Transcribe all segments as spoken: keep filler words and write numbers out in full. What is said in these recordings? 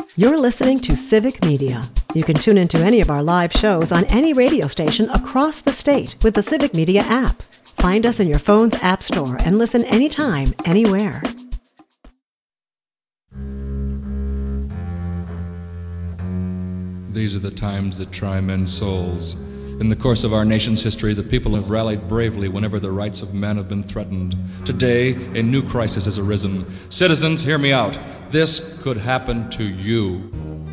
You're listening to Civic Media. You can tune into any of our live shows on any radio station across the state with the Civic Media app. Find us in your phone's app store and listen anytime, anywhere. These are the times that try men's souls. In the course of our nation's history, the people have rallied bravely whenever the rights of men have been threatened. Today, a new crisis has arisen. Citizens, hear me out. This could happen to you.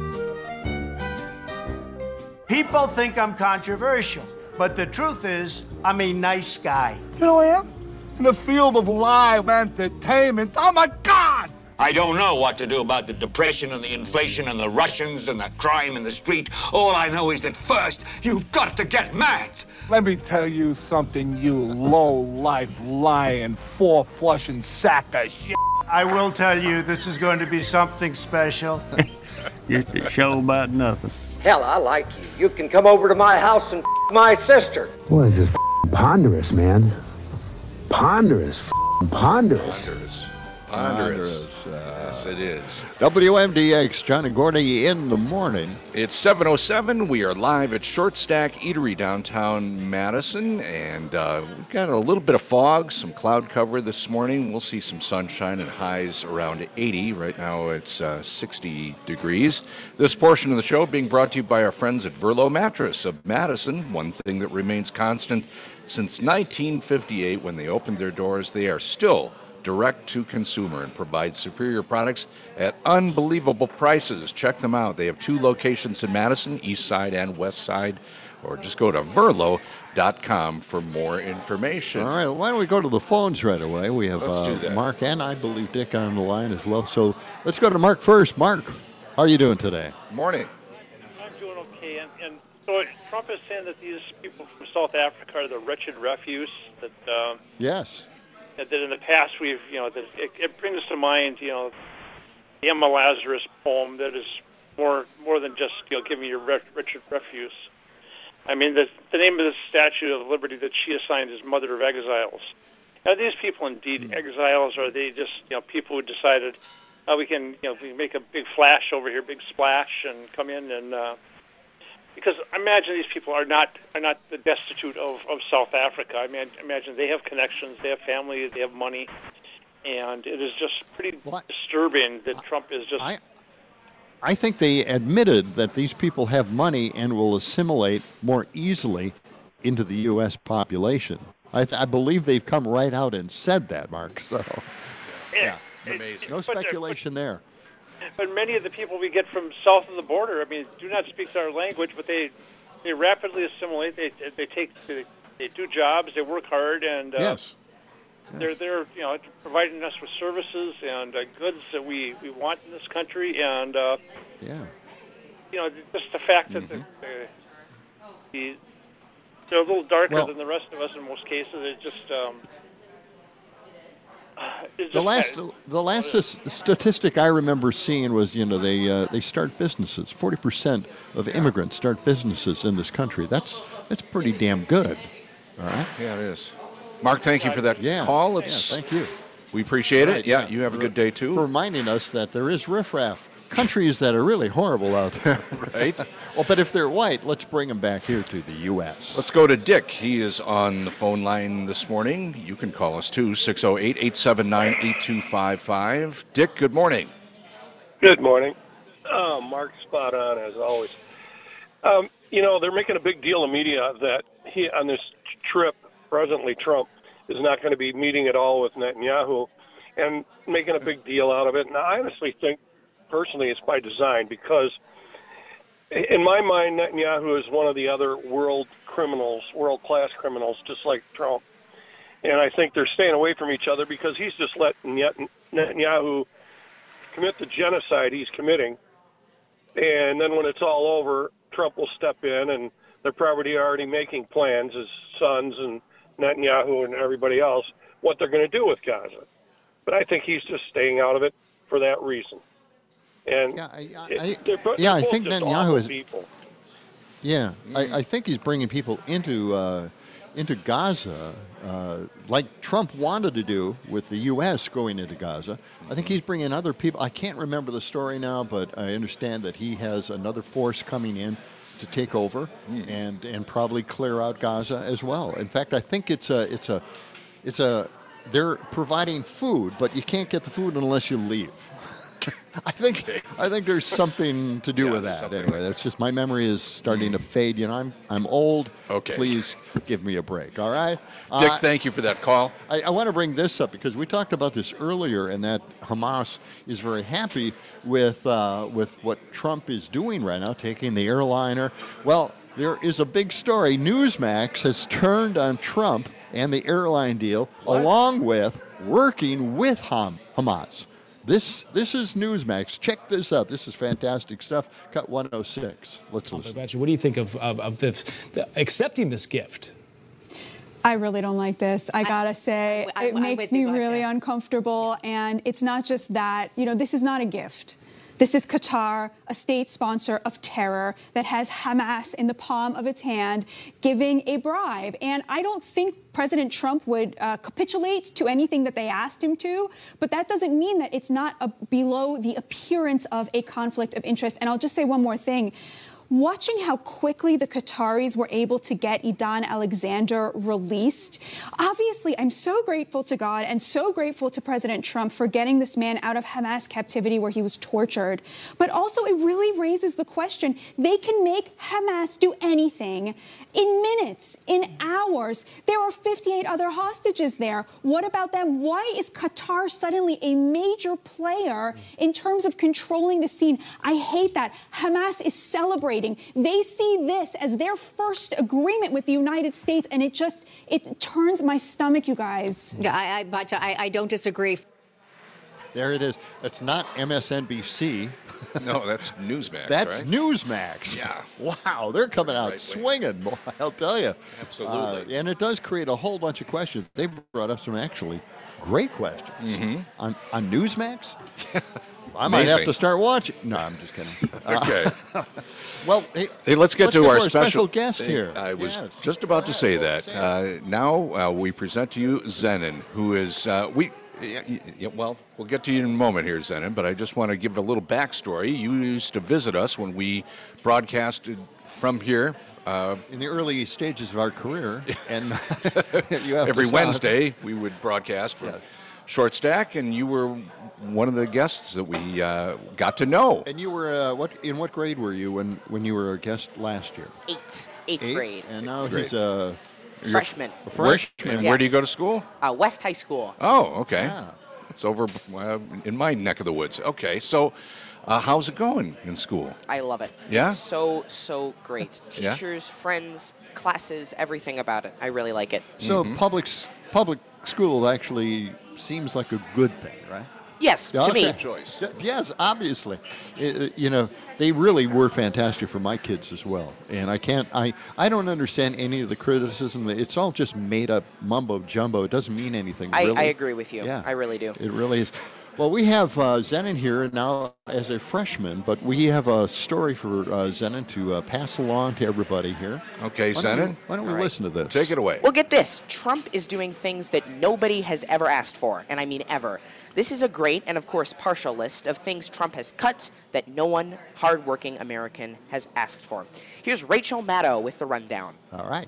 People think I'm controversial, but the truth is, I'm a nice guy. You know I am? In the field of live entertainment, I'm a god! I don't know what to do about the depression and the inflation and the Russians and the crime in the street. All I know is that first, you've got to get mad. Let me tell you something, you low-life, lying, four-flushing sack of shit. I will tell you, this is going to be something special. Just a show about nothing. Hell, I like you. You can come over to my house and f- my sister. Boy, this is f- ponderous, man. Ponderous, f- ponderous. Ponderous. Ponderous. Uh, yes, it is. W M D X, John and Gordy in the morning. It's seven oh seven. We are live at Short Stack Eatery, downtown Madison, and uh, we've got a little bit of fog, some cloud cover this morning. We'll see some sunshine and highs around eighty. Right now it's uh, sixty degrees. This portion of the show being brought to you by our friends at Verlo Mattress of Madison. One thing that remains constant since nineteen fifty-eight, when they opened their doors, they are still direct to consumer and provide superior products at unbelievable prices. Check them out. They have two locations in Madison, east side and west side, or just go to verlo dot com for more information. All right, why don't we go to the phones right away? We have Let's uh, do that. Mark and I believe Dick on the line as well. So let's go to Mark first. Mark, how are you doing today? Morning. I'm doing okay. And, and so Trump is saying that these people from South Africa are the wretched refuse that... Um, yes. That in the past we've, you know, that it, it brings to mind, you know, the Emma Lazarus poem that is more more than just, you know, giving you Richard refuse. I mean, the, the name of the Statue of Liberty that she assigned is Mother of Exiles. Are these people indeed mm. exiles, or are they just, you know, people who decided, oh, we can, you know, we can make a big flash over here, big splash, and come in and... Uh, Because I imagine these people are not are not the destitute of, of South Africa. I mean, I imagine they have connections, they have family, they have money, and it is just pretty well, disturbing that Trump is just... I, I think they admitted that these people have money and will assimilate more easily into the U S population. I, th- I believe they've come right out and said that, Mark. So, yeah, it's amazing. No speculation there. But many of the people we get from south of the border, I mean, do not speak our language, but they they rapidly assimilate. They they take they, they do jobs, they work hard, and uh, yes. yes, they're they're you know providing us with services and uh, goods that we, we want in this country, and uh, yeah, you know, just the fact that mm-hmm. the, the they're a little darker well, than the rest of us in most cases. It just um, The last, the last statistic I remember seeing was, you know, they uh, they start businesses. Forty percent of immigrants start businesses in this country. That's that's pretty damn good. All right. Yeah, it is. Mark, thank you for that yeah. call. It's, yeah, thank you. We appreciate right, it. Yeah, yeah, you have for, a good day too. For reminding us that there is riffraff. Countries that are really horrible out there. Right. Well, but if they're white, let's bring them back here to the U S Let's go to Dick. He is on the phone line this morning. You can call us too, six oh eight, eight seven nine, eight two five five. Dick, good morning. Good morning. Uh, Mark, spot on as always. Um, you know, they're making a big deal in media that he, on this trip, presently Trump is not going to be meeting at all with Netanyahu and making a big deal out of it. And I honestly think, personally, it's by design because, in my mind, Netanyahu is one of the other world criminals, world-class criminals, just like Trump. And I think they're staying away from each other because he's just let Netanyahu commit the genocide he's committing. And then when it's all over, Trump will step in, and they're probably already making plans, his sons and Netanyahu and everybody else, what they're going to do with Gaza. But I think he's just staying out of it for that reason. And yeah, I, I, it, they're, they're yeah, I think Netanyahu is. People. Yeah, I, I think he's bringing people into uh, into Gaza, uh, like Trump wanted to do with the U S going into Gaza. I think he's bringing other people. I can't remember the story now, but I understand that he has another force coming in to take over mm. and and probably clear out Gaza as well. In fact, I think it's a it's a it's a they're providing food, but you can't get the food unless you leave. I think I think there's something to do yeah, with that. Anyway, that's just my memory is starting to fade. You know, I'm I'm old. Okay. Please give me a break. All right. Dick, uh, thank you for that call. I, I want to bring this up because we talked about this earlier, and that Hamas is very happy with uh, with what Trump is doing right now, taking the airliner. Well, there is a big story. Newsmax has turned on Trump and the airline deal, what? along with working with Ham- Hamas. This this is Newsmax. Check this out. This is fantastic stuff. Cut one oh six. Let's listen. What do you think of, of, of this, the, accepting this gift? I really don't like this. I gotta say, I, I, it makes me really uncomfortable. And it's not just that. You know, this is not a gift. This is Qatar, a state sponsor of terror that has Hamas in the palm of its hand, giving a bribe. And I don't think President Trump would uh, capitulate to anything that they asked him to, but that doesn't mean that it's not a, below the appearance of a conflict of interest. And I'll just say one more thing. Watching how quickly the Qataris were able to get Idan Alexander released, obviously, I'm so grateful to God and so grateful to President Trump for getting this man out of Hamas captivity where he was tortured. But also, it really raises the question, they can make Hamas do anything in minutes, in hours. There are fifty-eight other hostages there. What about them? Why is Qatar suddenly a major player in terms of controlling the scene? I hate that. Hamas is celebrating. They see this as their first agreement with the United States, and it just, it turns my stomach, you guys. Yeah, I, I, Batya, I, I don't disagree. There it is. That's not M S N B C. No, that's Newsmax, That's right? Newsmax. Yeah. Wow, they're coming out Right swinging, boy, I'll tell you. Absolutely. Uh, and it does create a whole bunch of questions. They brought up some actually great questions. Mm-hmm. On, on Newsmax? I might have to start watching. No, I'm just kidding. Okay. Uh, well, hey, hey, let's get let's to get our, to our special, special guest hey, here. I was Yes. just about to say that. Uh, now uh, we present to you Zenon, who is uh, we. Yeah, yeah, well, we'll get to you in a moment here, Zenon, but I just want to give a little backstory. You used to visit us when we broadcasted from here. Uh, in the early stages of our career, and you have every to Wednesday we would broadcast from Yes. Short Stack, and you were one of the guests that we uh, got to know. And you were uh, what? In what grade were you when, when you were a guest last year? Eight, eighth Eight? grade. And now Eighth he's a freshman. A freshman. And where do you go to school? Uh, West High School. Oh, okay. Yeah. It's over uh, in my neck of the woods. Okay, so uh, how's it going in school? I love it. Yeah? It's so, so great. Yeah? Teachers, friends, classes, everything about it. I really like it. So Mm-hmm. public s- public school actually seems like a good thing, right? Yes, to Okay. me. Choice. Y- Yes, obviously. I- you know, they really were fantastic for my kids as well. And I can't, I, I don't understand any of the criticism. It's all just made up mumbo jumbo. It doesn't mean anything, I, really. I agree with you. Yeah. I really do. It really is. Well, we have uh, Zenon here now as a freshman, but we have a story for uh, Zenon to uh, pass along to everybody here. Okay, Why don't Zenon. we- Why don't we All right. listen to this? Take it away. Well, get this. Trump is doing things that nobody has ever asked for, and I mean ever. This is a great and, of course, partial list of things Trump has cut that no one hardworking American has asked for. Here's Rachel Maddow with the rundown. All right.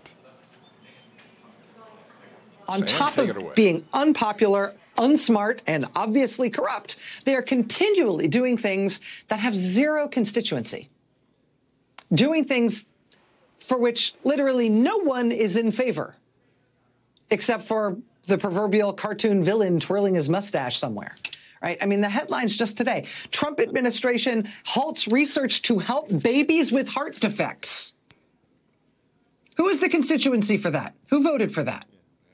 On Sam, top take it of away. being unpopular, unsmart, and obviously corrupt, they are continually doing things that have zero constituency. Doing things for which literally no one is in favor, except for the proverbial cartoon villain twirling his mustache somewhere. Right? I mean, the headlines just today. Trump administration halts research to help babies with heart defects. Who is the constituency for that? Who voted for that?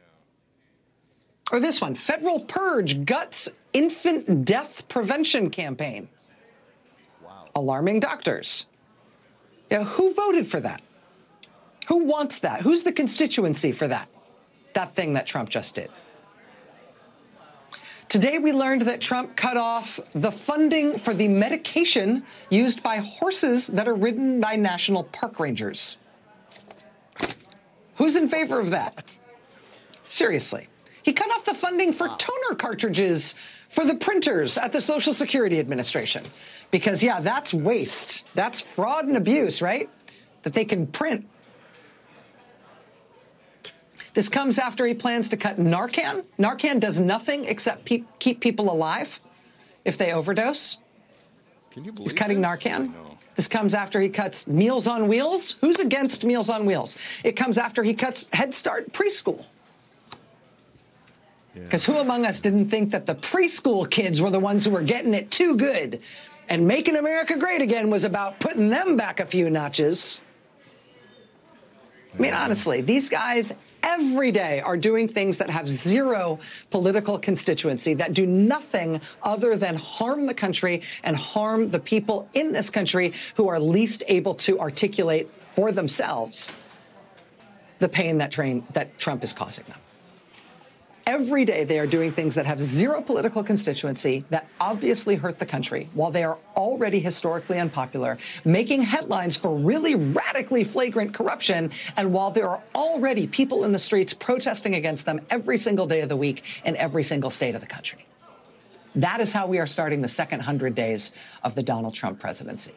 Or this one, federal purge guts infant death prevention campaign. Wow. Alarming doctors. Yeah, who voted for that? Who wants that? Who's the constituency for that? That thing that Trump just did. Today we learned that Trump cut off the funding for the medication used by horses that are ridden by national park rangers. Who's in favor of that? Seriously. He cut off the funding for toner cartridges for the printers at the Social Security Administration. Because, yeah, that's waste. That's fraud and abuse, right? That they can print. This comes after he plans to cut Narcan. Narcan does nothing except pe- keep people alive if they overdose. Can you believe He's cutting this? Narcan. This comes after he cuts Meals on Wheels. Who's against Meals on Wheels? It comes after he cuts Head Start preschool. Because who among us didn't think that the preschool kids were the ones who were getting it too good? And Making America Great Again was about putting them back a few notches. I mean, honestly, these guys every day are doing things that have zero political constituency, that do nothing other than harm the country and harm the people in this country who are least able to articulate for themselves the pain that, train, that Trump is causing them. Every day they are doing things that have zero political constituency, that obviously hurt the country, while they are already historically unpopular, making headlines for really radically flagrant corruption, and while there are already people in the streets protesting against them every single day of the week in every single state of the country. That is how we are starting the second hundred days of the Donald Trump presidency.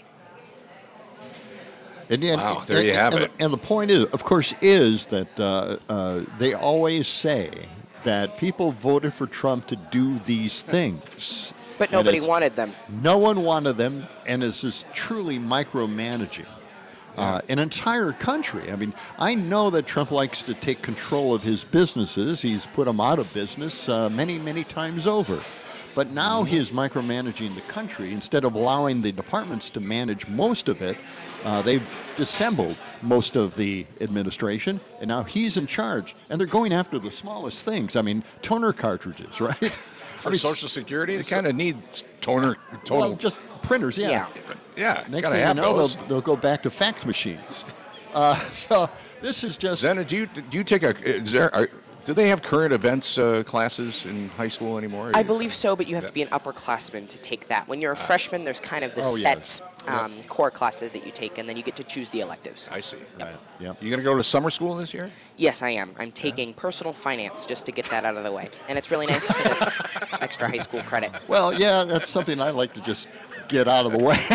And, and, wow, there and, you have and, it. And the point is, of course, is that uh, uh, they always say that people voted for Trump to do these things. But nobody wanted them. No one wanted them, and it's just truly micromanaging uh, an entire country. I mean, I know that Trump likes to take control of his businesses. He's put them out of business uh, many, many times over. But now he's micromanaging the country. Instead of allowing the departments to manage most of it, uh, they've dissembled most of the administration, and now he's in charge. And they're going after the smallest things. I mean, toner cartridges, right? For I mean, Social Security, it kind of needs toner. toner. Well, just printers, yeah. Yeah, yeah Next gotta thing you have know, those. they'll, they'll go back to fax machines. Uh, so this is just... Zena, do you, do you take a... Is there, are, do they have current events uh, classes in high school anymore? I believe so, but you have to be an upperclassman to take that. When you're a freshman, there's kind of the Oh, yeah. set um, core classes that you take, and then you get to choose the electives. I see. Yep. Yep. You going to go to summer school this year? Yes, I am. I'm taking personal finance just to get that out of the way. And it's really nice because it's extra high school credit. Well, yeah, that's something I like to just get out of the way.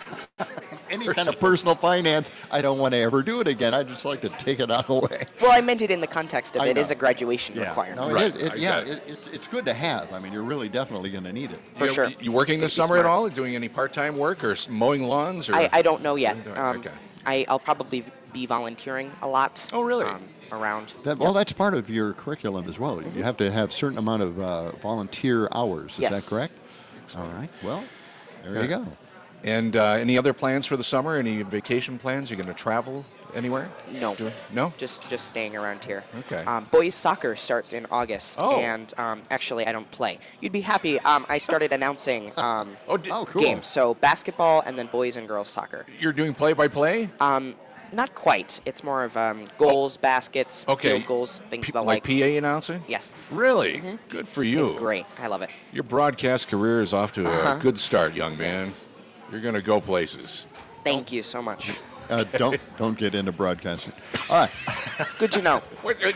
Any kind of personal finance, I don't want to ever do it again. I just like to take it out of the way. Well, I meant it in the context of I it know. is a graduation Yeah. requirement. No, Right. it is, it, I yeah, get it. it, it's, it's good to have. I mean, you're really definitely going to need it. For you, sure. You working this Gotta be summer at smart. all? Doing any part-time work or s- mowing lawns? Or? I, I don't know yet. Okay. Um, I, I'll probably be volunteering a lot. Oh, really? Um, around. That, well, that's part of your curriculum as well. You have to have a certain amount of uh, volunteer hours. Is Yes. that correct? All right. Well, there Yeah. you go. And uh, any other plans for the summer? Any vacation plans? You going to travel anywhere? No. Do- no? Just just staying around here. Okay. Um, boys soccer starts in August, Oh. and um, actually I don't play. You'd be happy. Um, I started announcing um, Oh, di- Oh, cool. games. So basketball and then boys and girls soccer. You're doing play-by-play? Um, not quite. It's more of um, goals, baskets, Okay. field goals, things P- of the like like. P A announcing? Yes. Really? Mhm. Good for you. It's great. I love it. Your broadcast career is off to Uh-huh. a good start, young man. You're going to go places. Thank you so much. Uh, don't don't get into broadcasting. All right. Good to know. What, what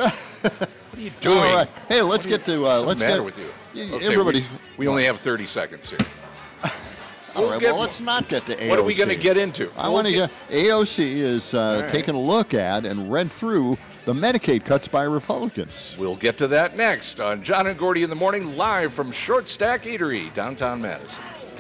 are you doing? All right. Hey, let's get to uh, What's let's the matter get with you? y- Okay, everybody. We, we only have thirty seconds here. All right. get- Well, let's not get to A O C. What are we going to get into? I want to get A O C is uh, All right. taking a look at and read through the Medicaid cuts by Republicans. We'll get to that next on John and Gordy in the Morning, live from Short Stack Eatery, downtown Madison.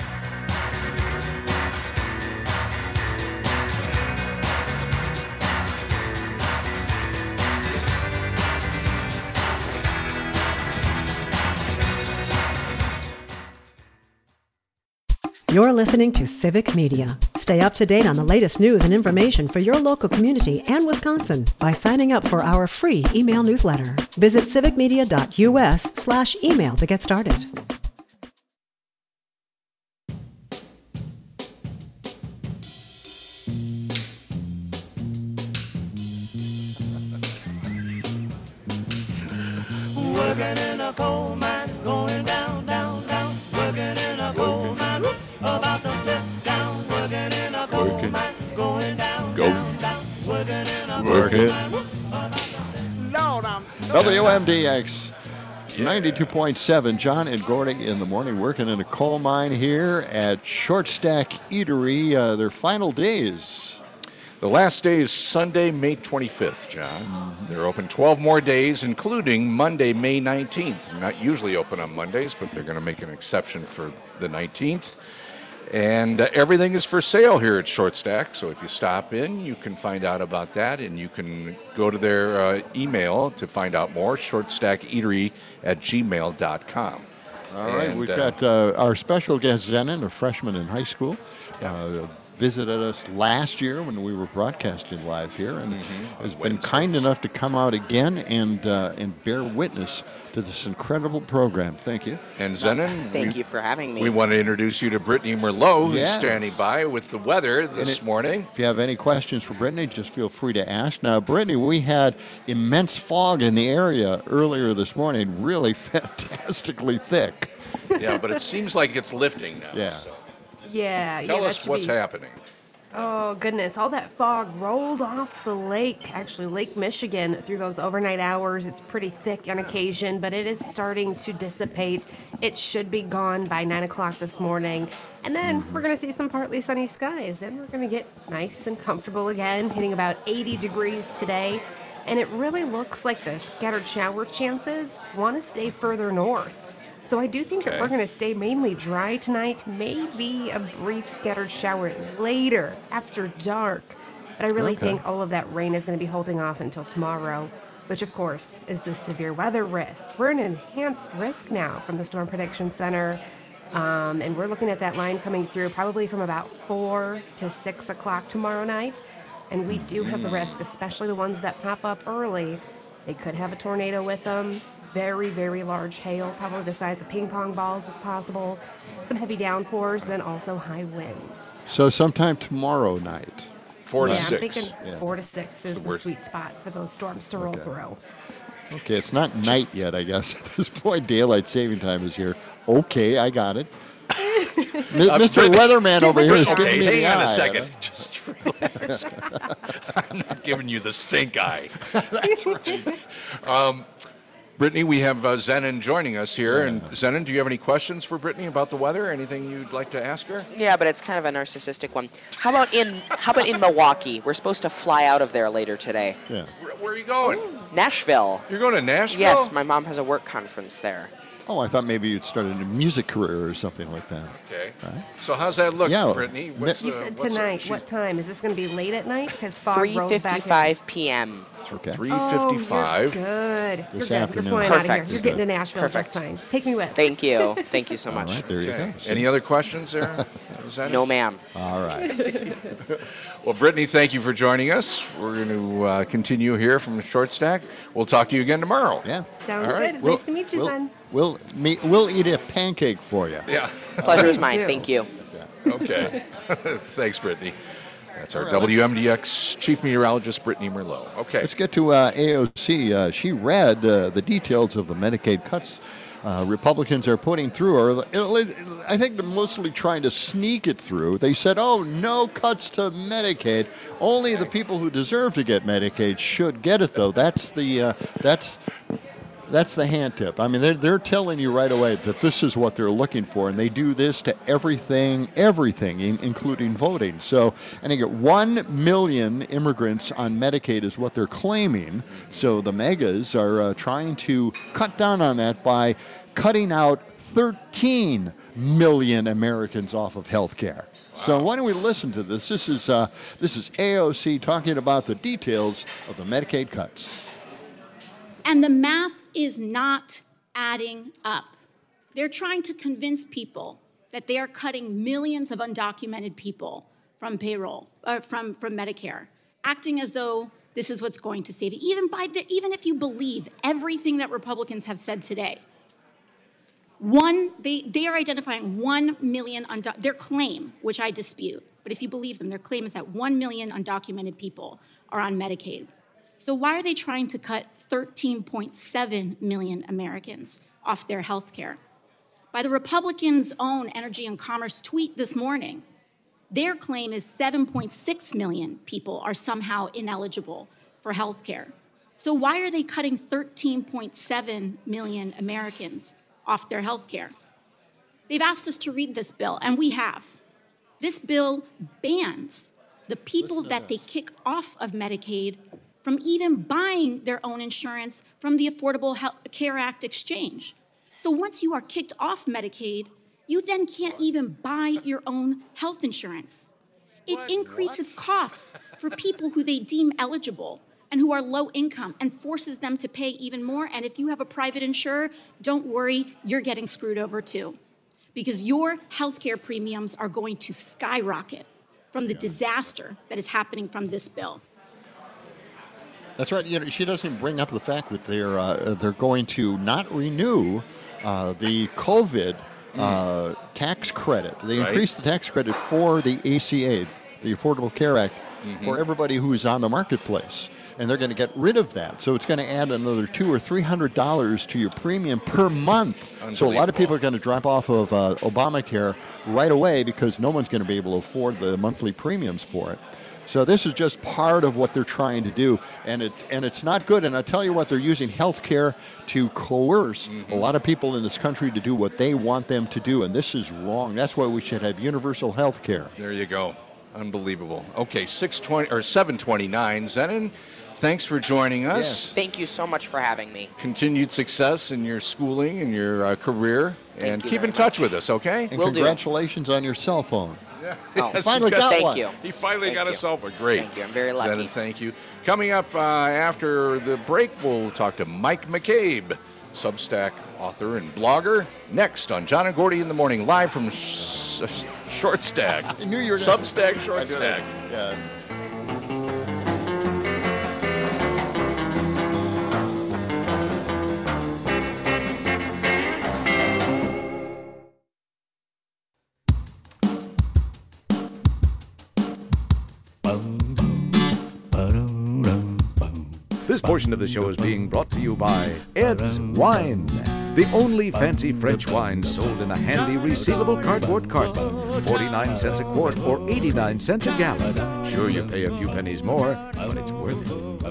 You're listening to Civic Media. Stay up to date on the latest news and information for your local community and Wisconsin by signing up for our free email newsletter. Visit civicmedia.us slash email to get started. Working in a coal mine, going down, down, down. Working in a coal mine, about to step down. Working in a coal mine, going down, Go. down, down. Working in a Work coal it. mine, W M D X ninety-two point seven. John and Gordy in the morning working in a coal mine here at Short Stack Eatery. Uh, their final days. The last day is Sunday, May twenty-fifth, John. Mm-hmm. They're open twelve more days, including Monday, May nineteenth. They're not usually open on Mondays, but they're going to make an exception for the nineteenth. And uh, everything is for sale here at Short Stack, so if you stop in, you can find out about that, and you can go to their uh, email to find out more, shortstackeatery at gmail dot com. All right, and, we've uh, got uh, our special guest, Zenon, a freshman in high school. Yeah. Uh, visited us last year when we were broadcasting live here, and mm-hmm. has been kind enough to come out again and uh, and bear witness to this incredible program. Thank you. And Zenon, Thank we, you for having me. We want to introduce you to Brittany Merlot, who's Yes. standing by with the weather this it, morning. If you have any questions for Brittany, just feel free to ask. Now, Brittany, we had immense fog in the area earlier this morning, really fantastically thick. Yeah, but it seems like it's lifting now. Yeah. So. Yeah. Tell yeah, us that should what's be- happening. Oh, goodness. All that fog rolled off the lake, actually, Lake Michigan, through those overnight hours. It's pretty thick on occasion, but it is starting to dissipate. It should be gone by nine o'clock this morning. And then we're going to see some partly sunny skies, and we're going to get nice and comfortable again, hitting about eighty degrees today. And it really looks like the scattered shower chances want to stay further north. So I do think that Okay. we're going to stay mainly dry tonight, maybe a brief scattered shower later after dark. But I really Okay. think all of that rain is going to be holding off until tomorrow, which of course is the severe weather risk. We're in an enhanced risk now from the Storm Prediction Center. Um, and we're looking at that line coming through probably from about four to six o'clock tomorrow night. And we do have the risk, especially the ones that pop up early. They could have a tornado with them. Very, very large hail, probably the size of ping pong balls is possible. Some heavy downpours and also high winds. So sometime tomorrow night. Four yeah, to I'm six. thinking Yeah. four to six is So the we're- sweet spot for those storms to roll Okay. through. Okay, it's not night yet, I guess. At this point, daylight saving time is here. Okay, I got it. Mi- Uh, Mister Brittany- Weatherman over here is Okay, giving me hang the on eye. a second. Just relax. I'm not giving you the stink eye. That's right. Um, Brittany, we have uh, Zenon joining us here. And Zenon, do you have any questions for Brittany about the weather? Anything you'd like to ask her? Yeah, but it's kind of a narcissistic one. How about in How about in Milwaukee? We're supposed to fly out of there later today. Yeah. Where, where are you going? Nashville. You're going to Nashville? Yes, my mom has a work conference there. Oh, I thought maybe you'd started a music career or something like that. Okay. Right. So how's that look, Yeah. Brittany? What's, You uh, said what's, uh, tonight. she's- What time? Is this going to be late at night? Because fog three rolls back in. fifty-five p.m. Okay. three fifty-five. Oh, you're good. You're This good. afternoon. You're flying out of here. Perfect. You're getting to Nashville Perfect. just fine. Take me with. Thank you. Thank you so All much. right, there you Okay. go. Any other questions there? Zenon? No, ma'am. All right. Well, Brittany, thank you for joining us. We're going to uh, continue here from the Short Stack. We'll talk to you again tomorrow. Yeah. Sounds All right. good. It's We'll- nice to meet you, we'll, son. We'll, meet, we'll eat a pancake for you. Yeah. Pleasure is Please mine. do. Thank you. Okay. Thanks, Brittany. That's our All right, W M D X Chief Meteorologist, Brittany Merlot. Okay. Let's get to uh, A O C. Uh, she read uh, the details of the Medicaid cuts uh, Republicans are putting through. Or I think they're mostly trying to sneak it through. They said, oh, no cuts to Medicaid. Only the people who deserve to get Medicaid should get it, though. That's the uh, that's that's the hand tip. I mean, they're, they're telling you right away that this is what they're looking for, and they do this to everything, everything, in, including voting. So, and they get one million immigrants on Medicaid is what they're claiming. So the megas are uh, trying to cut down on that by cutting out thirteen million Americans off of health care. So why don't we listen to this? This is uh, this is A O C talking about the details of the Medicaid cuts. And the math is not adding up. They're trying to convince people that they are cutting millions of undocumented people from payroll, or from, from Medicare, acting as though this is what's going to save it. Even, by the, even if you believe everything that Republicans have said today, one, they, they are identifying one million, undo- their claim, which I dispute, but if you believe them, their claim is that one million undocumented people are on Medicaid. So why are they trying to cut thirteen point seven million Americans off their health care? By the Republicans' own Energy and Commerce tweet this morning, their claim is seven point six million people are somehow ineligible for health care. So why are they cutting thirteen point seven million Americans off their health care? They've asked us to read this bill, and we have. This bill bans the people that they kick off of Medicaid from even buying their own insurance from the Affordable Care Act exchange. So once you are kicked off Medicaid, you then can't even buy your own health insurance. It what? increases what? costs for people who they deem eligible and who are low income and forces them to pay even more. And if you have a private insurer, don't worry, you're getting screwed over too. Because your healthcare premiums are going to skyrocket from the disaster that is happening from this bill. That's right. You know, she doesn't bring up the fact that they're uh, they're going to not renew uh, the COVID uh, tax credit. They Right. increased the tax credit for the A C A, the Affordable Care Act, Mhm. for everybody who's on the marketplace, and they're going to get rid of that. So it's going to add another two or three hundred dollars to your premium per month. So a lot of people are going to drop off of uh, Obamacare right away because no one's going to be able to afford the monthly premiums for it. So this is just part of what they're trying to do, and it and it's not good. And I tell you what, they're using health care to coerce Mm-hmm. a lot of people in this country to do what they want them to do, and this is wrong. That's why we should have universal health care. There you go. Unbelievable. Okay, six twenty or seven twenty-nine. Zenon, thanks for joining us. Thank you so much for having me. Continued success in your schooling and your uh, career, and you keep very in touch with us, okay? And congratulations on your cell phone. Yeah. Oh, Yes, finally he got thank one. you. He finally Thank got you. a cell phone. Great. Thank you. I'm very lucky. Zenon, thank you. Coming up uh, after the break, we'll talk to Mike McCabe, Substack author and blogger. Next on John and Gordy in the Morning, live from Sh- Sh- Short Stack. I knew you were gonna- Substack Short I knew Stack. it. Yeah. This portion of the show is being brought to you by Ed's Wine, the only fancy French wine sold in a handy resealable cardboard carton. forty-nine cents a quart or eighty-nine cents a gallon. Sure, you pay a few pennies more, but it's worth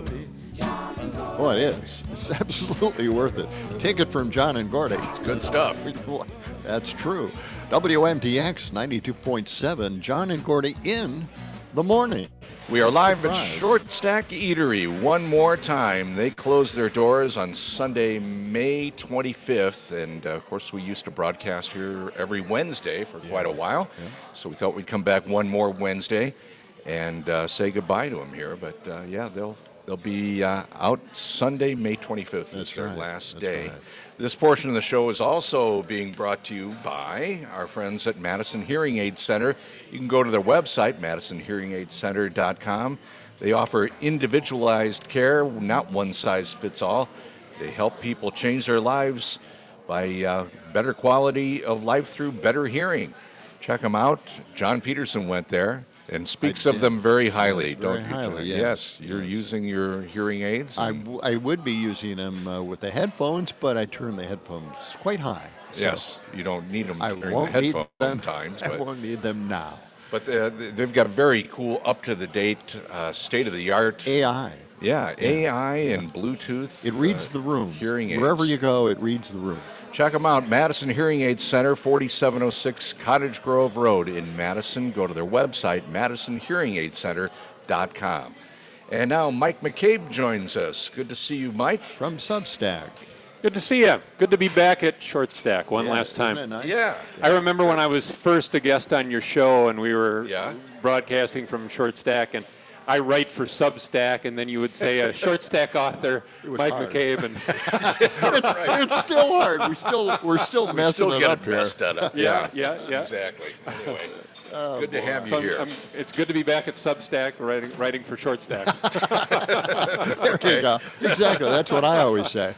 it. Oh, it is. It's absolutely worth it. Take it from John and Gordy. It's good stuff. That's true. W M D X ninety-two point seven, John and Gordy in the morning. We are live at Right. Short Stack Eatery one more time. They closed their doors on Sunday, May twenty-fifth. And, uh, of course, we used to broadcast here every Wednesday for quite a while. So we thought we'd come back one more Wednesday and uh, say goodbye to them here. But, uh, yeah, they'll they'll be uh, out Sunday, May twenty-fifth. That's their right. last That's day. right. This portion of the show is also being brought to you by our friends at Madison Hearing Aid Center. You can go to their website, madison hearing aid center dot com. They offer individualized care, not one size fits all. They help people change their lives by uh, better quality of life through better hearing. Check them out. John Peterson went there and speaks I of did. them very highly, Yes, very don't you? highly, John? yes. Yes, you're using your hearing aids. I, and- w- I would be using them uh, with the headphones, but I turn the headphones quite high. So Yes, you don't need them I during the won't need headphone them. times. I But, won't need them now. but uh, they've got a very cool, up-to-the-date, uh, state-of-the-art A I. Yeah, A I and Bluetooth. It reads uh, the room. Hearing aids. Wherever you go, it reads the room. Check them out. Madison Hearing Aid Center, forty-seven oh six Cottage Grove Road in Madison. Go to their website, madison hearing aid center dot com. And now Mike McCabe joins us. Good to see you, Mike. From Substack. Good to see you. Good to be back at Short Stack one Yeah, last time. isn't it nice? Yeah. I remember when I was first a guest on your show and we were Yeah. broadcasting from Short Stack, and I write for Substack, and then you would say a Short Stack author, was Mike hard. McCabe, and It's still hard. We still we're still We messing still it get up it here. messed up. Yeah, yeah, yeah. Exactly. Anyway, Oh, good to boy. have you So I'm- here. I'm- it's good to be back at Substack writing, writing for Short Stack. There you go. Exactly. That's what I always say.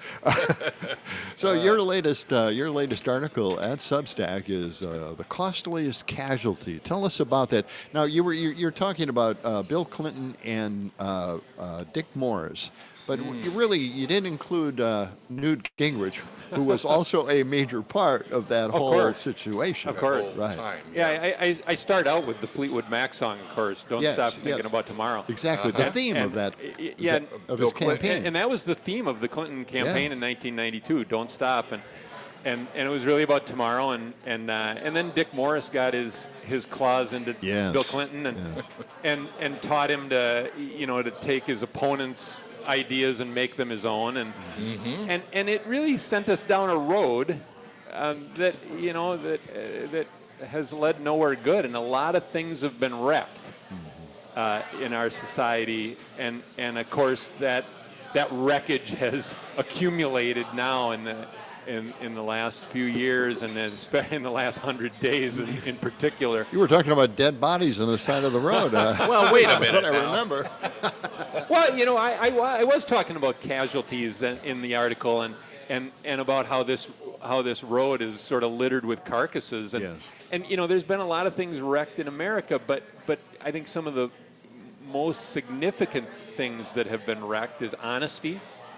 So your latest uh, your latest article at Substack is uh, the costliest casualty. Tell us about that. Now you were you're, you're talking about uh, Bill Clinton and uh, uh, Dick Morris. But you really you didn't include uh, Newt Gingrich, who was also a major part of that Of whole course. situation. Of course. Right. Yeah, I, I, I start out with the Fleetwood Mac song, of course. Don't Yes, stop thinking yes. about tomorrow. Exactly, the And- theme and- of that, y- Yeah, of his Bill Clinton. campaign. And, and that was the theme of the Clinton campaign Yeah. in nineteen ninety-two. Don't stop. And and and it was really about tomorrow. And and uh, and then Dick Morris got his his claws into Yes. Bill Clinton and and and taught him to you know to take his opponent's ideas and make them his own. And and and it really sent us down a road um, that you know that uh, that has led nowhere good. And a lot of things have been wrecked uh, in our society. And and of course that that wreckage has accumulated now in the in, in the last few years, and then especially in the last hundred days in, in particular. You were talking about dead bodies on the side of the road. Uh, Well, wait a that's minute what I now. remember. Well, you know, I, I, wa- I was talking about casualties in, in the article, and, and, and about how this how this road is sort of littered with carcasses, and Yes. and you know, there's been a lot of things wrecked in America, but but I think some of the most significant things that have been wrecked is honesty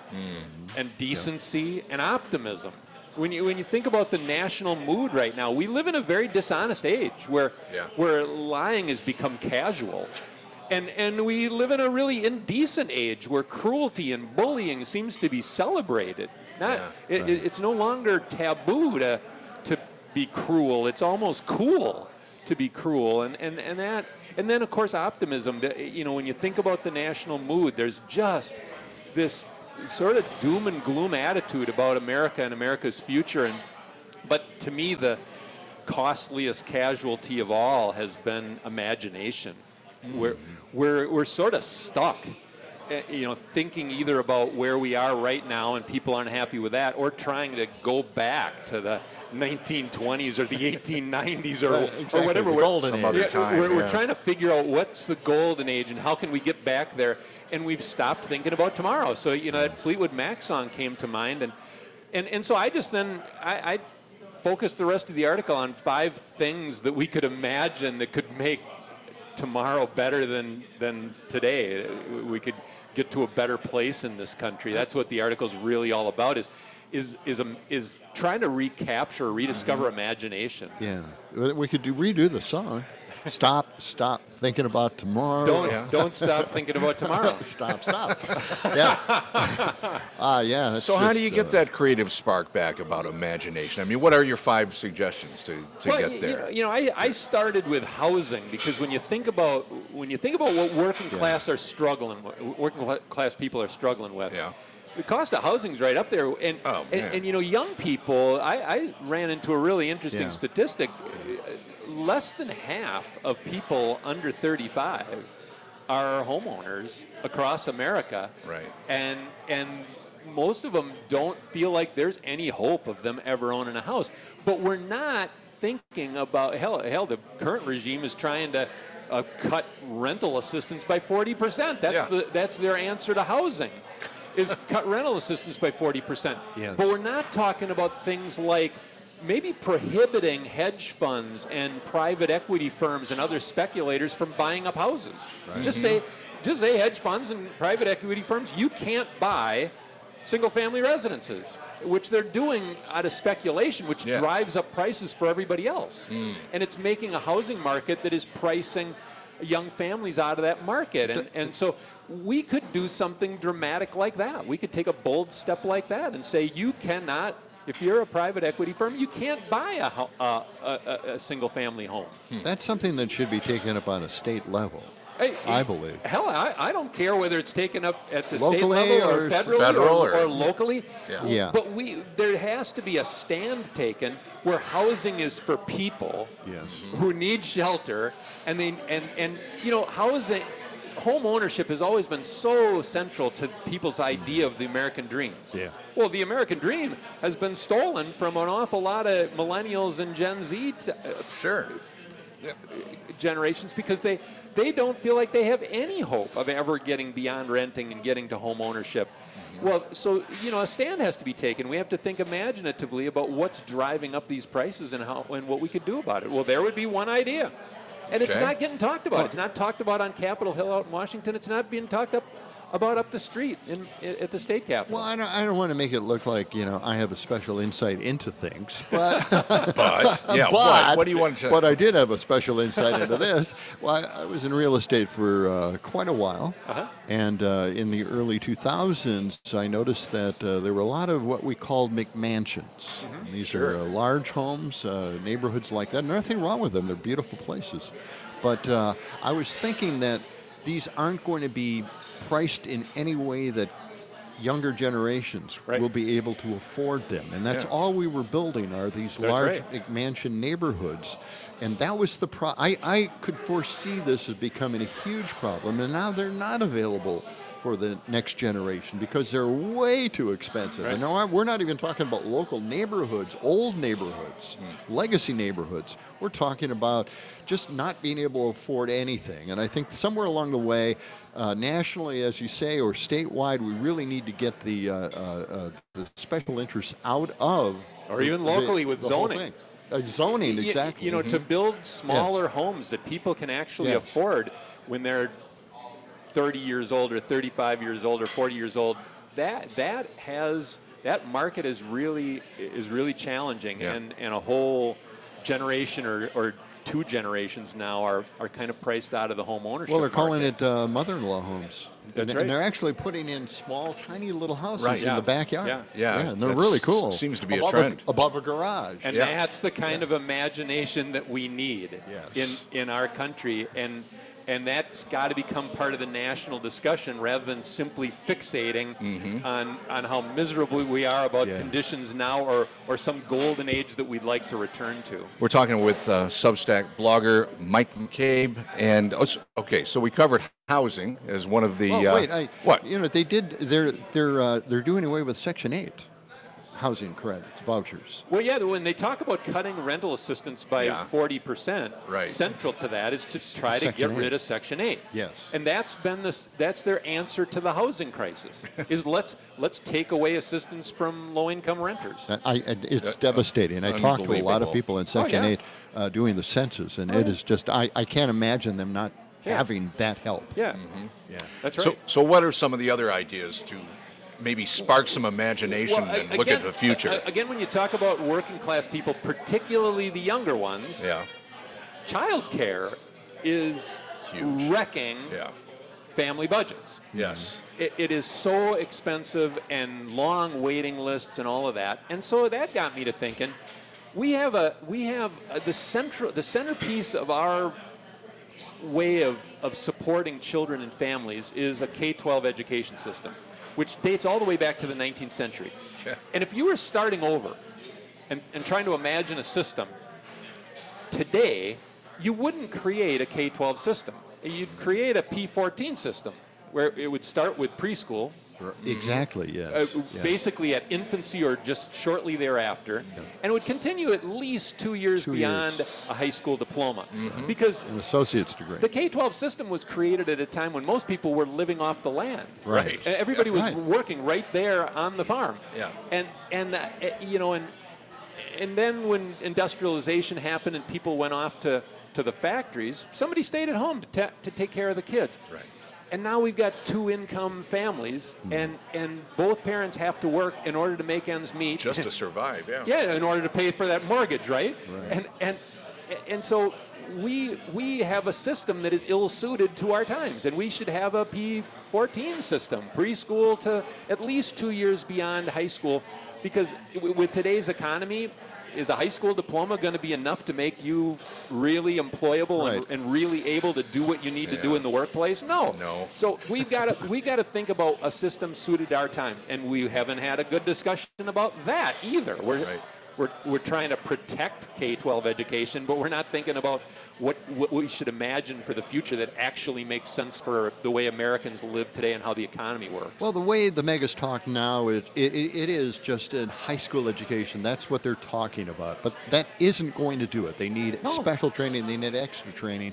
and decency and optimism. When you when you think about the national mood right now, we live in a very dishonest age where Yeah. where lying has become casual. And and we live in a really indecent age where cruelty and bullying seems to be celebrated. Not Yeah, it, right. it- it's no longer taboo to to be cruel. It's almost cool to be cruel. And and, and that and then of course optimism. The- You know, when you think about the national mood, there's just this sort of doom and gloom attitude about America and America's future. And but to me, the costliest casualty of all has been imagination. We're, we're, we're sort of stuck, eh, you know, thinking either about where we are right now and people aren't happy with that, or trying to go back to the nineteen twenties or the eighteen nineties or, Right, or exactly, whatever. the We're- golden yeah, age. Some other we're, time, we're yeah. trying to figure out what's the golden age and how can we get back there, and we've stopped thinking about tomorrow. So, you know, that Fleetwood Mac song came to mind, and and, and so I just then, I, I focused the rest of the article on five things that we could imagine that could make tomorrow better than than today. We could get to a better place in this country. That's what the article's really all about, is is is a, is trying to recapture, rediscover imagination. Yeah, we could do, redo the song. Stop, stop thinking about tomorrow. Don't don't stop thinking about tomorrow. stop, stop. Yeah. Ah, yeah. that's So how do just, you get uh, that creative spark back about imagination? I mean, what are your five suggestions to, to well, get y- there? You know, you know I, I started with housing because when you think about when you think about what working class are struggling with, working cla- class people are struggling with. Yeah. The cost of housing's right up there, and Oh, and, man. and you know, young people. I, I ran into a really interesting Yeah. statistic. Less than half of people under thirty-five are homeowners across America. Right. And and most of them don't feel like there's any hope of them ever owning a house. But we're not thinking about hell. Hell, the current regime is trying to uh, cut rental assistance by forty percent. That's Yeah. the that's their answer to housing, is cut rental assistance by forty percent. Yes. But we're not talking about things like maybe prohibiting hedge funds and private equity firms and other speculators from buying up houses. Right. Just say, just say hedge funds and private equity firms, you can't buy single-family residences, which they're doing out of speculation, which Yeah. drives up prices for everybody else. Mm. And it's making a housing market that is pricing young families out of that market. And, and so we could do something dramatic like that. We could take a bold step like that and say, you cannot, if you're a private equity firm, you can't buy a, ho- uh, a, a, a single-family home. That's something that should be taken up on a state level, Hey, I believe. Hell, I, I don't care whether it's taken up at the state Locally level or or federally federal or, or- or locally. Yeah. Yeah. But we there has to be a stand taken where housing is for people Yes. who need shelter, and they and and you know housing. Home ownership has always been so central to people's idea of the American dream. Yeah. Well, the American dream has been stolen from an awful lot of millennials and Gen Z t- uh, Sure. generations because they they don't feel like they have any hope of ever getting beyond renting and getting to home ownership. Well, so you know, a stand has to be taken. We have to think imaginatively about what's driving up these prices and how and what we could do about it. Well, there would be one idea. And it's Okay. not getting talked about. It's not talked about on Capitol Hill out in Washington. It's not being talked up about up the street in, at the state capitol. Well, I don't, I don't want to make it look like, you know, I have a special insight into things, but But, yeah, but, what? What do you want to- But I did have a special insight into this. Well, I, I was in real estate for uh, quite a while, Uh-huh. and uh, in the early two thousands, I noticed that uh, there were a lot of what we called McMansions. Mm-hmm. These Sure. are uh, large homes, uh, neighborhoods like that. Nothing wrong with them; they're beautiful places. But uh, I was thinking that these aren't going to be priced in any way that younger generations will be able to afford them. And that's Yeah. all we were building are these That's large right. McMansion neighborhoods. And that was the pro I, I could foresee this as becoming a huge problem. And now they're not available for the next generation because they're way too expensive. Right. And now I'm- we're not even talking about local neighborhoods, old neighborhoods, legacy neighborhoods. We're talking about just not being able to afford anything. And I think somewhere along the way, uh, nationally, as you say, or statewide, we really need to get the, uh, uh, uh, the special interests out of Or even the- locally with the whole zoning. thing. Uh, zoning, Y- y- exactly. You know, to Mhm. build smaller homes that people can actually Yes. afford when they're thirty years old or thirty-five years old or forty years old, that that has that market is really is really challenging, Yeah. and and a whole generation or, or two generations now are, are kind of priced out of the home ownership. Well, they're calling market. it uh, mother-in-law homes. That's and, right. and they're actually putting in small, tiny little houses Right, in yeah. the backyard. Yeah. Yeah, and they're that's- really cool. seems to be a above trend. above a garage. And that's the kind of imagination that we need Yes. in, in our country. And and that's got to become part of the national discussion rather than simply fixating on, on how miserable we are about Yeah. conditions now or, or some golden age that we'd like to return to. We're talking with uh, Substack blogger Mike McCabe, and oh, s- okay, so we covered housing as one of the. Oh uh, wait, I, what? You know, they did. They're they're uh, they're doing away with Section Eight housing credits, vouchers. Well, yeah, when they talk about cutting rental assistance by Yeah. forty percent, Right. central to that is to try to Section get rid eight. of Section eight. Yes. And that's been this that's their answer to the housing crisis. is let's let's take away assistance from low-income renters. I, I, it's devastating. I talked to a lot of Unbelievable. people in Oh, Section yeah. Eight uh, doing the census, and Oh, it yeah. is just I, I can't imagine them not Yeah. having that help. Yeah. Yeah. That's So, right. so what are some of the other ideas to maybe spark some imagination Well, a- and look again- at the future? a- Again, when you talk about working class people, particularly the younger ones, yeah. childcare is wrecking family budgets. Yes. It, it is so expensive and long waiting lists and all of that. And so that got me to thinking, we have a we have a, the central the centerpiece of our s- way of, of supporting children and families is a K twelve education system, which dates all the way back to the nineteenth century. And if you were starting over and, and trying to imagine a system today, you wouldn't create a K twelve system. You'd create a P fourteen system where it would start with preschool. Exactly. Yes. Uh, yes. Basically at infancy or just shortly thereafter, and it would continue at least two years Two beyond years. a high school diploma. Because An associate's degree. the K twelve system was created at a time when most people were living off the land. Right. And everybody was Right. working right there on the farm. Yeah. And and uh, eh, you know and and then when industrialization happened and people went off to, to the factories, somebody stayed at home to ta- to take care of the kids. Right. And now we've got two income families, and, and both parents have to work in order to make ends meet. Just to survive, yeah. Yeah, in order to pay for that mortgage, right? Right. And and and so we we have a system that is ill-suited to our times, and we should have a P fourteen system, preschool to at least two years beyond high school, because w- with today's economy, is a high school diploma going to be enough to make you really employable and, Right. and really able to do what you need to do Yeah. in the workplace? No. No. So we've got to we got to think about a system suited to our times, and we haven't had a good discussion about that either. We're Right. we're, we're trying to protect K twelve education, but we're not thinking about what, what we should imagine for the future that actually makes sense for the way Americans live today and how the economy works. Well, the way the megas talk now is it, it, it is just in high school education. That's what they're talking about. But that isn't going to do it. They need No. special training. They need extra training.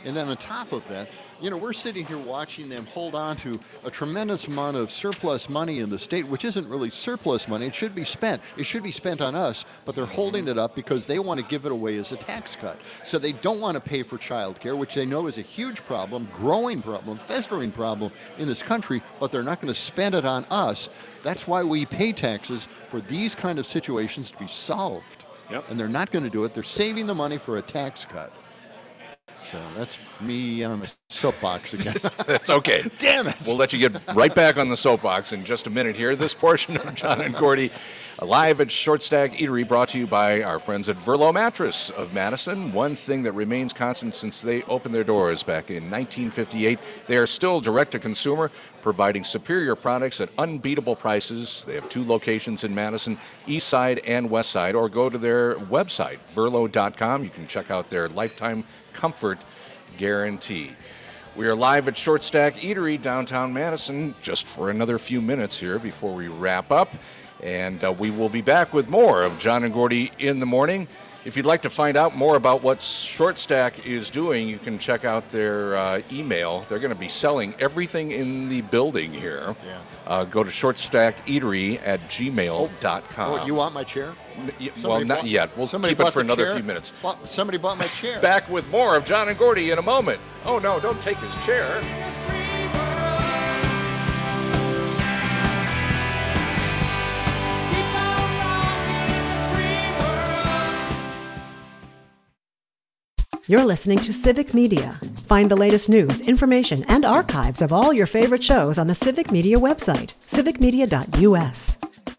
And then on top of that, you know, we're sitting here watching them hold on to a tremendous amount of surplus money in the state, which isn't really surplus money. It should be spent. It should be spent on us, but they're holding it up because they want to give it away as a tax cut. So they don't want to pay for child care, which they know is a huge problem, growing problem, festering problem in this country, but they're not going to spend it on us. That's why we pay taxes for these kind of situations to be solved. Yep. And they're not going to do it. They're saving the money for a tax cut. So that's me on the soapbox again. That's okay. Damn it. We'll let you get right back on the soapbox in just a minute here. This portion of John and Gordy live at Short Stack Eatery, brought to you by our friends at Verlo Mattress of Madison. One thing that remains constant since they opened their doors back in nineteen fifty-eight, they are still direct-to-consumer, providing superior products at unbeatable prices. They have two locations in Madison, East Side and West Side, or go to their website, verlo dot com. You can check out their lifetime comfort guarantee. We are live at Short Stack Eatery, downtown Madison, just for another few minutes here before we wrap up. And uh, we will be back with more of John and Gordy in the morning. If you'd like to find out more about what Short Stack is doing, you can check out their uh, email. They're going to be selling everything in the building here. Yeah. Uh, go to short stack eatery at gmail dot com. Oh, you want my chair? N- y- well, Somebody not bought- yet. We'll somebody keep it bought for the another chair? few minutes. Bought- somebody bought my chair. Back with more of John and Gordy in a moment. Oh, no, don't take his chair. You're listening to Civic Media. Find the latest news, information, and archives of all your favorite shows on the Civic Media website, civic media dot u s.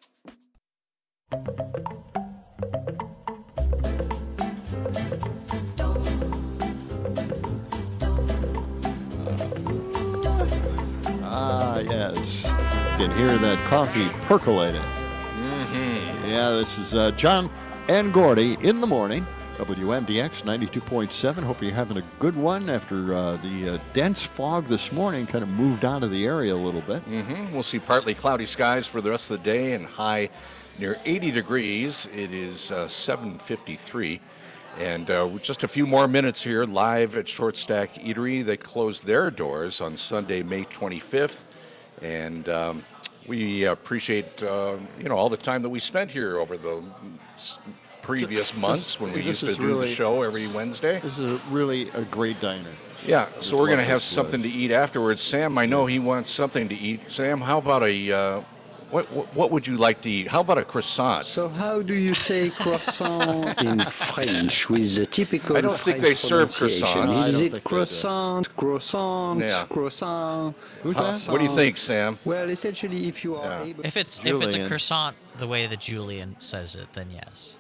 Ah, yes. You can hear that coffee percolating. Mm-hmm. Yeah, this is uh, John and Gordy in the morning. W M D X ninety-two point seven. Hope you're having a good one after uh, the uh, dense fog this morning kind of moved out of the area a little bit. Mm-hmm. We'll see partly cloudy skies for the rest of the day and high near eighty degrees. It is uh, seven fifty-three. And uh, with just a few more minutes here live at Short Stack Eatery. They closed their doors on Sunday, May twenty-fifth. And um, we appreciate, uh, you know, all the time that we spent here over the s- previous This- months when we this used to is do really- the show every Wednesday. This is a, really a great diner. Yeah, That's so we're what going to have this something was. to eat afterwards. Sam, I know he wants something to eat. Sam, how about a, uh, what, what what would you like to eat? How about a croissant? So how do you say croissant in French with the typical I don't think French they serve pronunciation? croissants. I don't Is think it they do. croissant, croissant, Yeah. croissant? Who's How- what do you think, Sam? Well, essentially, if you are able... If it's if it's a Julian. croissant the way that Julian says it, then yes.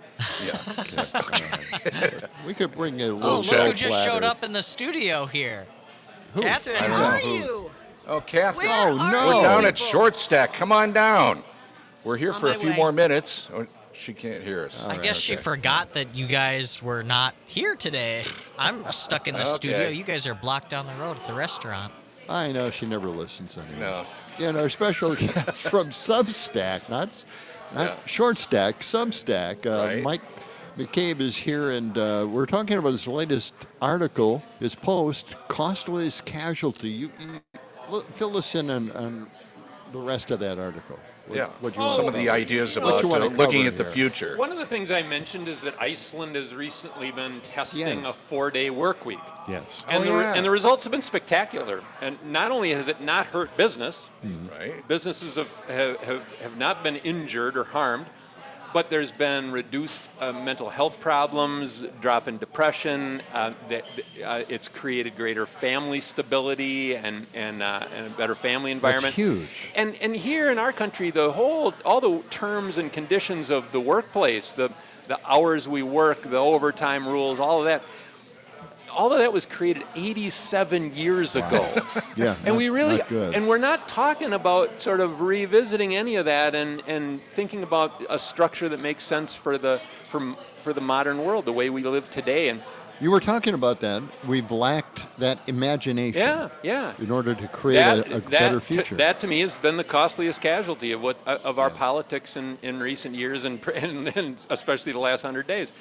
We could bring a Oh, little look shell who just platter. showed up in the studio here. Who? Catherine, I don't how know are who. you? Oh, Catherine. Where Oh, are no. We're you down at people? Short Stack. Come on down. We're here On for a my few way. more minutes. Oh, she can't hear us. I guess she Okay. forgot that you guys were not here today. I'm stuck in the Okay. studio. You guys are blocked down the road at the restaurant. I know she never listens anymore. No. Yeah, and our special guest from Substack, not, s- not Yeah. Short Stack, Substack. Uh, Right. Mike McCabe is here, and uh, we're talking about his latest article, his post, Costless Casualty. You, you l- fill us in on, on the rest of that article. What- Yeah, what you some want of to the cover. ideas What about you wanna uh, looking cover at the here. future. One of the things I mentioned is that Iceland has recently been testing Yes. a four-day work week. Yes. And, Oh, the, re- yeah. and the results have been spectacular. And not only has it not hurt business, Right. businesses have, have, have, have not been injured or harmed, but there's been reduced uh, mental health problems, drop in depression. Uh, that uh, it's created greater family stability and and, uh, and a better family environment. That's huge. And and here in our country, the whole all the terms and conditions of the workplace, the the hours we work, the overtime rules, all of that. All of that was created eighty-seven years ago. Yeah, And not- we really, not good. and we're not talking about sort of revisiting any of that and, and thinking about a structure that makes sense for the for, for the modern world, the way we live today. And You were talking about that. We've lacked that imagination. yeah, yeah. In order to create That, a, a that, better to- future. that to me has been the costliest casualty of what of our politics in, in recent years and, and, and especially the last hundred days.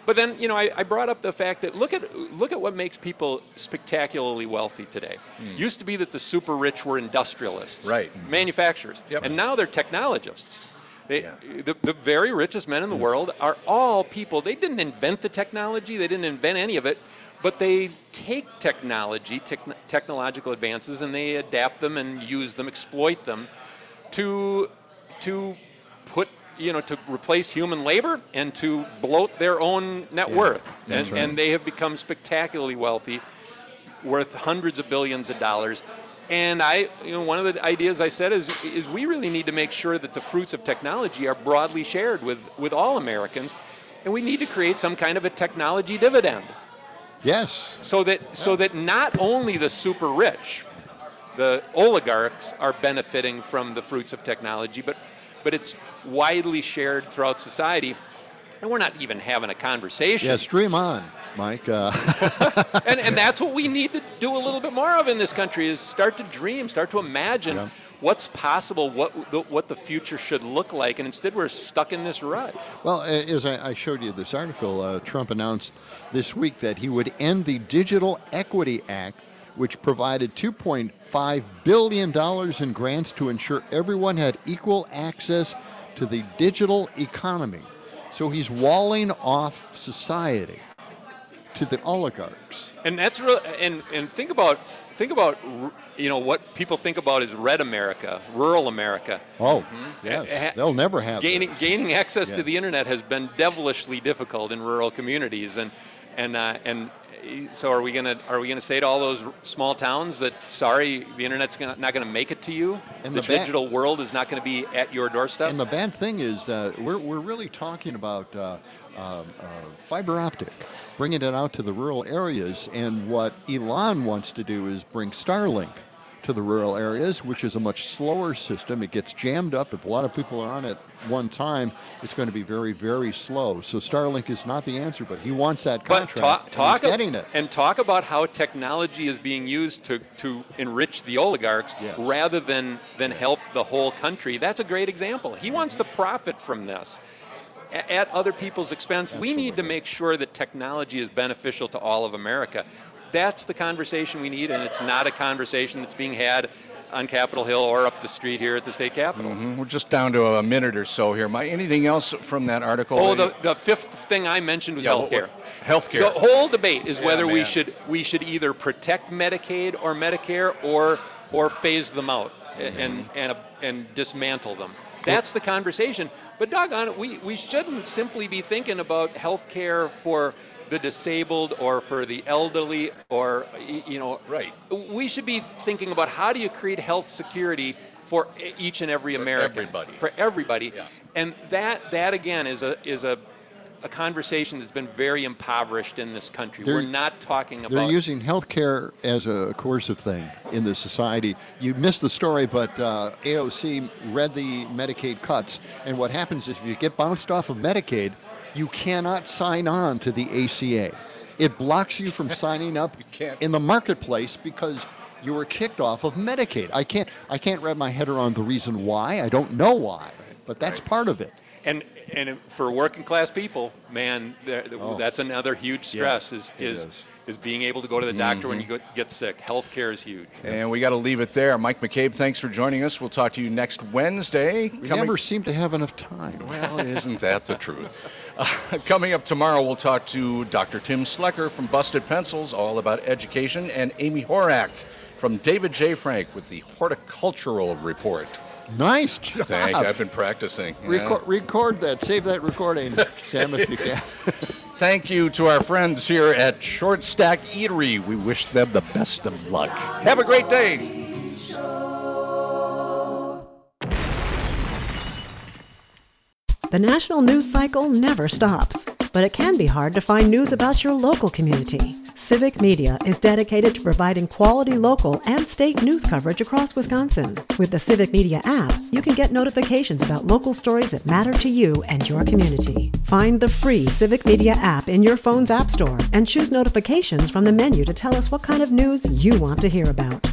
But then, you know, I, I brought up the fact that look at look at what makes people spectacularly wealthy today. Mm. Used to be that the super rich were industrialists, Right. manufacturers, Yep. and now they're technologists. They, the, the very richest men in the world are all people. They didn't invent the technology. They didn't invent any of it. But they take technology, techn- technological advances, and they adapt them and use them, exploit them to to put, you know, to replace human labor and to bloat their own net Yeah, worth. And, that's right. and they have become spectacularly wealthy, worth hundreds of billions of dollars. And I, you know, one of the ideas I said is, is we really need to make sure that the fruits of technology are broadly shared with, with all Americans, and we need to create some kind of a technology dividend. Yes. So that so that not only the super rich, the oligarchs, are benefiting from the fruits of technology, but but it's widely shared throughout society. And we're not even having a conversation. Yes, dream on, Mike. Uh, and and that's what we need to do a little bit more of in this country, is start to dream, start to imagine Yeah. what's possible, what the, what the future should look like, and instead we're stuck in this rut. Well, a- as I I showed you this article, uh, Trump announced this week that he would end the Digital Equity Act, which provided two point five billion dollars in grants to ensure everyone had equal access to the digital economy. So he's walling off society to the oligarchs. And that's real. And and think about think about r- you know what people think about as red America, rural America. Oh, Mhm. yes. Ha- They'll never have gaining this. gaining access Yeah. to the internet has been devilishly difficult in rural communities, and and uh, and so are we gonna are we gonna say to all those r- small towns that sorry, the internet's gonna, not going to make it to you, And the, the ba- digital world is not going to be at your doorstep? And the bad thing is that we're, we're really talking about uh, uh, uh, fiber optic, bringing it out to the rural areas. And what Elon wants to do is bring Starlink to the rural areas, which is a much slower system. It gets jammed up. If a lot of people are on it one time, it's going to be very, very slow. So Starlink is not the answer, but he wants that But contract. talk, and talk he's getting it. and talk about how technology is being used to, to enrich the oligarchs rather than, than help the whole country. That's a great example. He wants to profit from this a- at other people's expense. We need to make sure that technology is beneficial to all of America. That's the conversation we need, and it's not a conversation that's being had on Capitol Hill or up the street here at the state capitol. Mhm. We're just down to a minute or so here. Mike, anything else from that article? Oh, the, the fifth thing I mentioned was Yeah, healthcare. what- healthcare. The whole debate is Yeah, whether we man. should we should either protect Medicaid or Medicare or or phase them out and and and dismantle them. That's the conversation. But doggone it, we, we shouldn't simply be thinking about health care for the disabled or for the elderly or, y- you know. Right. We should be thinking about how do you create health security for e- each and every American. everybody. For everybody. And that, that again, is a is a a conversation that's been very impoverished in this country. They're- We're not talking They're about... using healthcare as a coercive thing in this society. You missed the story, but uh, A O C read the Medicaid cuts, and what happens is if you get bounced off of Medicaid, you cannot sign on to the A C A. It blocks you from signing up in the marketplace because you were kicked off of Medicaid. I can't, I can't wrap my head around the reason why. I don't know why, but that's part of it. And and for working class people, man, there- Oh. that's another huge stress is it is, is. is being able to go to the doctor when Mhm. you go, get sick. Healthcare is huge. And we got to leave it there. Mike McCabe, thanks for joining us. We'll talk to you next Wednesday. We never seem to have enough time. Well, isn't that the truth? Uh, coming up tomorrow, we'll talk to Doctor Tim Slecker from Busted Pencils, all about education, and Amy Horak from David J. Frank with the Horticultural Report. Nice job. Thank you. I've been practicing. Yeah. Record, record that. Save that recording, Sam, if you can. Thank you to our friends here at Short Stack Eatery. We wish them the best of luck. Have a great day. The national news cycle never stops, but it can be hard to find news about your local community. Civic Media is dedicated to providing quality local and state news coverage across Wisconsin. With the Civic Media app, you can get notifications about local stories that matter to you and your community. Find the free Civic Media app in your phone's app store and choose notifications from the menu to tell us what kind of news you want to hear about.